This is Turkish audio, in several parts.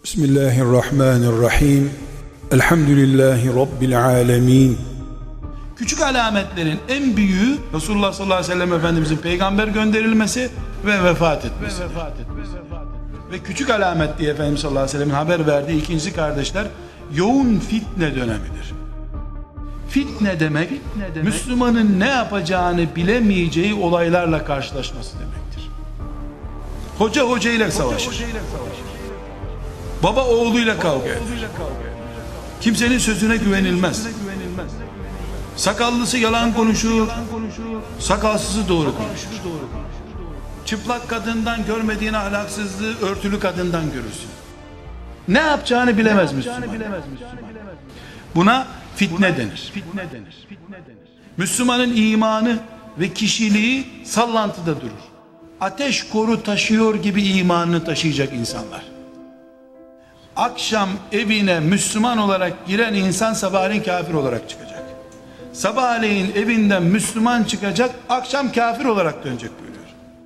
Bismillahirrahmanirrahim. Elhamdülillahi Rabbil alemin. Küçük alametlerin en büyüğü Resulullah sallallahu aleyhi ve sellem Efendimizin peygamber gönderilmesi ve vefat etmesi. Ve küçük alamet diye Efendimiz sallallahu aleyhi ve sellem'in haber verdiği ikincisi kardeşler, yoğun fitne dönemidir. Fitne demek, Müslümanın ne yapacağını bilemeyeceği olaylarla karşılaşması demektir. Hoca hocayla savaşır. Baba oğluyla kavga eder. Kimsenin sözüne güvenilmez. Sakallısı yalan konuşur, sakalsızı doğru konuşur. Çıplak kadından görmediğin ahlaksızlığı örtülü kadından görürsün. Ne yapacağını bilemez Müslüman. Buna fitne denir. Müslümanın imanı ve kişiliği sallantıda durur. Ateş koru taşıyor gibi imanını taşıyacak insanlar. Akşam evine Müslüman olarak giren insan sabahleyin kafir olarak çıkacak. Sabahleyin evinden Müslüman çıkacak, akşam kafir olarak dönecek buyuruyor.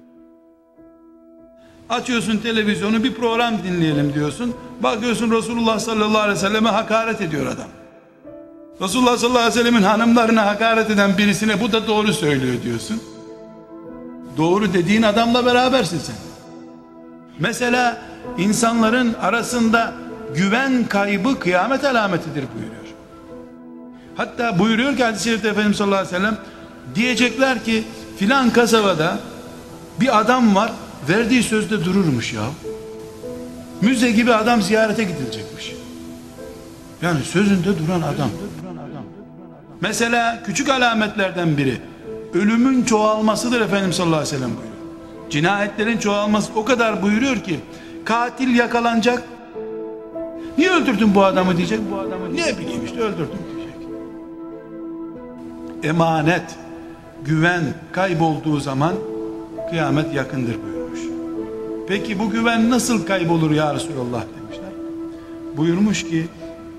Açıyorsun televizyonu, bir program dinleyelim diyorsun. Bakıyorsun Resulullah sallallahu aleyhi ve selleme hakaret ediyor adam. Resulullah sallallahu aleyhi ve sellemin hanımlarına hakaret eden birisine bu da doğru söylüyor diyorsun. Doğru dediğin adamla berabersin sen. Mesela insanların arasında güven kaybı kıyamet alametidir buyuruyor. Hatta buyuruyor ki hadis-i şerifte Efendimiz sallallahu aleyhi ve sellem, diyecekler ki filan kasabada bir adam var, verdiği sözde dururmuş ya. Müze gibi adam ziyarete gidilecekmiş. Yani sözünde duran adam. Mesela küçük alametlerden biri ölümün çoğalmasıdır Efendimiz sallallahu aleyhi ve sellem buyuruyor. Cinayetlerin çoğalması o kadar buyuruyor ki katil yakalanacak. Niye öldürdün bu adamı diyecek. Ne bileyim işte öldürdüm diyecek. Emanet, güven kaybolduğu zaman kıyamet yakındır buyurmuş. Peki bu güven nasıl kaybolur ya Resulallah demişler. Buyurmuş ki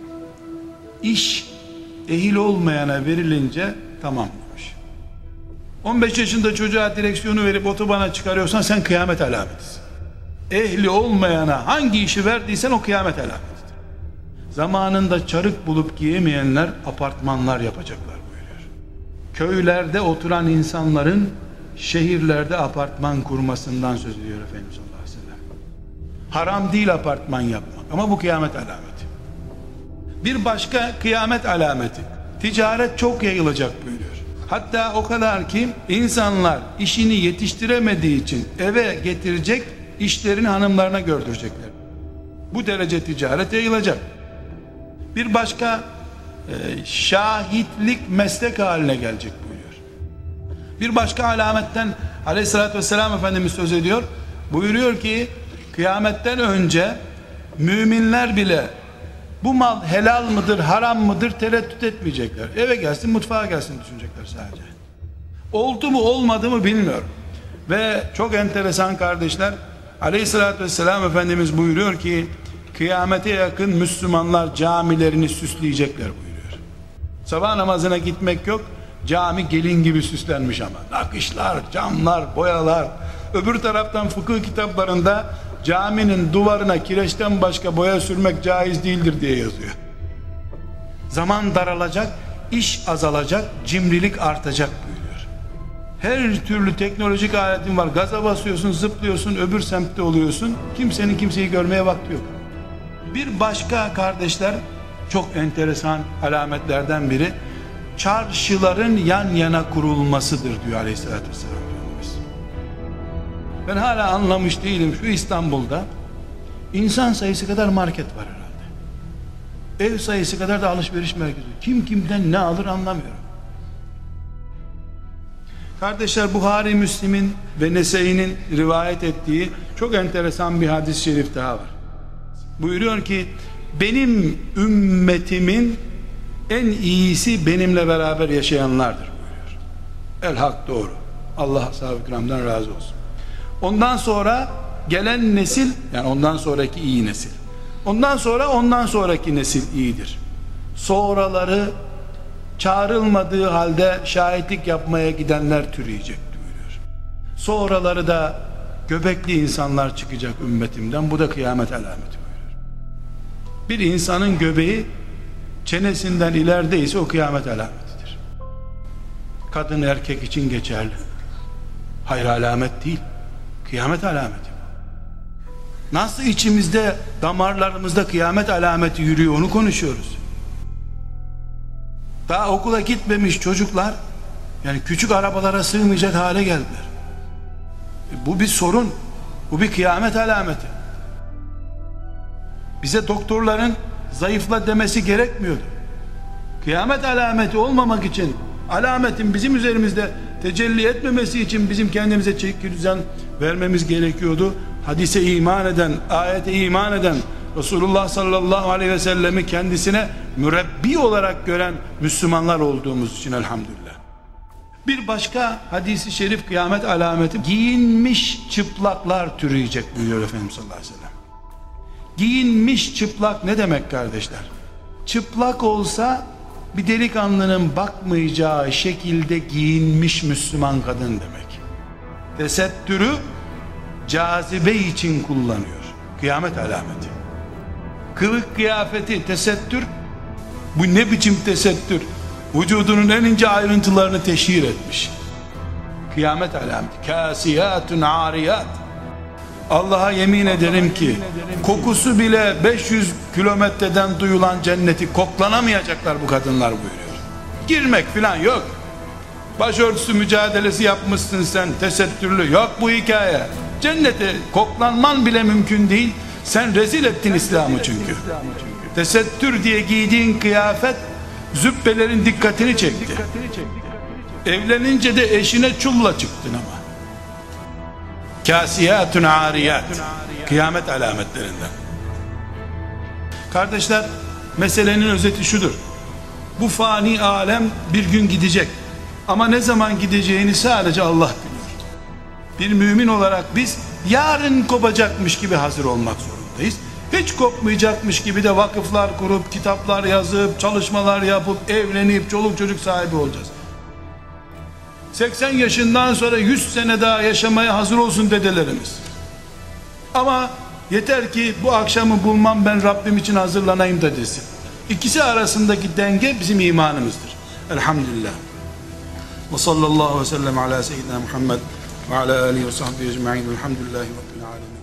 iş ehil olmayana verilince tamam demiş. 15 yaşında çocuğa direksiyonu verip otobana çıkarıyorsan sen kıyamet alametisin. Ehli olmayana hangi işi verdiysen o kıyamet alametidir. Zamanında çarık bulup giyemeyenler apartmanlar yapacaklar buyuruyor. Köylerde oturan insanların şehirlerde apartman kurmasından söz ediyor Efendimiz sallallahu aleyhi ve sellem. Haram değil apartman yapmak ama bu kıyamet alameti. Bir başka kıyamet alameti, ticaret çok yayılacak buyuruyor. Hatta o kadar ki insanlar işini yetiştiremediği için eve getirecek, işlerini hanımlarına gördürecekler. Bu derece ticaret yayılacak. Bir başka şahitlik meslek haline gelecek buyuruyor. Bir başka alametten aleyhissalatü vesselam Efendimiz söz ediyor. Buyuruyor ki kıyametten önce müminler bile bu mal helal mıdır haram mıdır tereddüt etmeyecekler. Eve gelsin mutfağa gelsin düşünecekler sadece. Oldu mu olmadı mı bilmiyorum. Ve çok enteresan kardeşler, aleyhissalatü vesselam Efendimiz buyuruyor ki kıyamete yakın Müslümanlar camilerini süsleyecekler buyuruyor. Sabah namazına gitmek yok, cami gelin gibi süslenmiş ama nakışlar, camlar, boyalar. Öbür taraftan fıkıh kitaplarında caminin duvarına kireçten başka boya sürmek caiz değildir diye yazıyor. Zaman daralacak, iş azalacak, cimrilik artacak buyuruyor. Her türlü teknolojik aletin var. Gaza basıyorsun, zıplıyorsun, öbür semtte oluyorsun. Kimsenin kimseyi görmeye vakti yok. Bir başka kardeşler, çok enteresan alametlerden biri, çarşıların yan yana kurulmasıdır diyor aleyhissalatü vesselam. Ben hala anlamış değilim, şu İstanbul'da insan sayısı kadar market var herhalde. Ev sayısı kadar da alışveriş merkezi. Kim kimden ne alır anlamıyorum. Kardeşler, Buhari, Müslim'in ve Nese'inin rivayet ettiği çok enteresan bir hadis-i şerif daha var. Buyuruyor ki benim ümmetimin en iyisi benimle beraber yaşayanlardır buyuruyor. El hak doğru. Allah sahabe-i kiramdan razı olsun. Ondan sonra gelen nesil, yani ondan sonraki iyi nesil. Ondan sonra ondan sonraki nesil iyidir. Sonraları çağrılmadığı halde şahitlik yapmaya gidenler türeyecek buyuruyor. Sonraları da göbekli insanlar çıkacak ümmetimden. Bu da kıyamet alameti buyuruyor. Bir insanın göbeği çenesinden ilerideyse o kıyamet alametidir. Kadın erkek için geçerli. Hayır, alamet değil, kıyamet alameti. Nasıl içimizde, damarlarımızda kıyamet alameti yürüyor, onu konuşuyoruz. Daha okula gitmemiş çocuklar yani küçük arabalara sığmayacak hale geldiler. Bu bir sorun, bu bir kıyamet alameti. Bize doktorların zayıfla demesi gerekmiyordu. Kıyamet alameti olmamak için, alametin bizim üzerimizde tecelli etmemesi için bizim kendimize çeki düzen vermemiz gerekiyordu. Hadise iman eden, ayete iman eden, Resulullah sallallahu aleyhi ve sellemi kendisine mürebbi olarak gören Müslümanlar olduğumuz için elhamdülillah. Bir başka hadisi şerif kıyamet alameti, giyinmiş çıplaklar türüyecek buyuruyor Efendimiz sallallahu aleyhi ve sellem. Giyinmiş çıplak ne demek kardeşler? Çıplak olsa bir delikanlının bakmayacağı şekilde giyinmiş Müslüman kadın demek. Tesettürü cazibe için kullanıyor. Kıyamet alameti. Kılık kıyafeti, tesettür. Bu ne biçim tesettür? Vücudunun en ince ayrıntılarını teşhir etmiş. Kıyamet alameti. Kasiyatun ariyat. Allah'a yemin ederim ki kokusu bile 500 kilometreden duyulan cenneti koklanamayacaklar bu kadınlar buyuruyor. Girmek falan yok. Başörtüsü mücadelesi yapmışsın sen, tesettürlü, yok bu hikaye. Cennete koklanman bile mümkün değil. Sen rezil ettin İslam'ı çünkü. Tesettür diye giydiğin kıyafet züppelerin dikkatini çekti. Evlenince de eşine çulla çıktın ama. Kasiyatun ariyat, kıyamet alametlerinden. Kardeşler, meselenin özeti şudur: bu fani alem bir gün gidecek ama ne zaman gideceğini sadece Allah bilir. Bir mümin olarak biz yarın kopacakmış gibi hazır olmak zorundayız. Hiç kopmayacakmış gibi de vakıflar kurup, kitaplar yazıp, çalışmalar yapıp, evlenip çoluk çocuk sahibi olacağız. 80 yaşından sonra 100 sene daha yaşamaya hazır olsun dedelerimiz. Ama yeter ki bu akşamı bulmam, ben Rabbim için hazırlanayım da desin. İkisi arasındaki denge bizim imanımızdır. Elhamdülillah. Ve sallallahu ve sellem ala seyyidina Muhammed ve ala alihi ve sahbihi ecma'in. Elhamdülillahi Rabbil alemin.